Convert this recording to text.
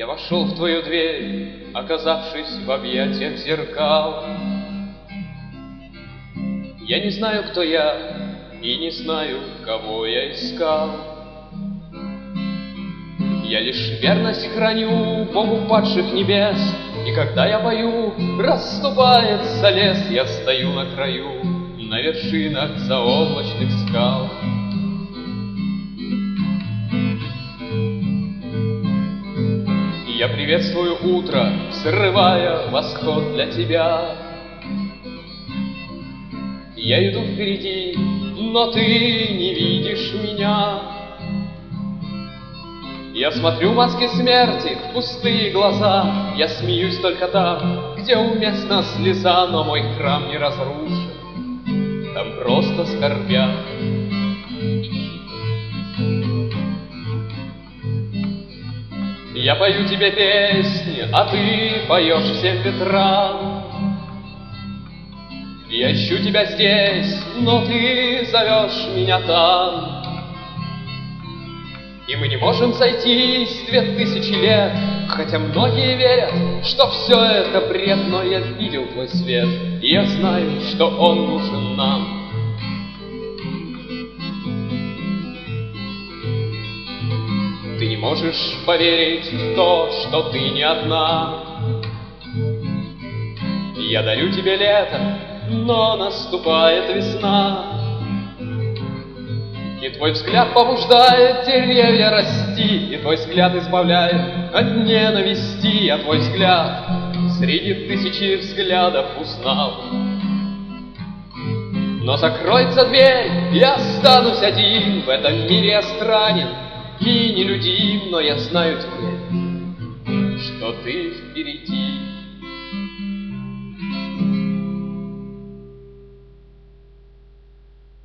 Я вошел в твою дверь, оказавшись в объятиях зеркал. Я не знаю, кто я, и не знаю, кого я искал. Я лишь верность храню Богу падших небес, и когда я пою, расступается лес. Я стою на краю, на вершинах заоблачных скал. Я приветствую утро, срывая восход для тебя. Я иду впереди, но ты не видишь меня. Я смотрю в маски смерти в пустые глаза. Я смеюсь только там, где уместна слеза, но мой храм не разрушен, там просто скорбят. Я пою тебе песни, а ты поешь всем ветрам. Я ищу тебя здесь, но ты зовешь меня там. И мы не можем сойтись 2000 лет, хотя многие верят, что все это бред. Но я видел твой свет, и я знаю, что он нужен нам. Ты не можешь поверить в то, что ты не одна. Я дарю тебе лето, но наступает весна. И твой взгляд побуждает деревья расти, и твой взгляд избавляет от ненависти. Я твой взгляд среди тысячи взглядов узнал. Но закроется дверь, я останусь один. В этом мире я странен и нелюдим, но я знаю теперь, что ты впереди.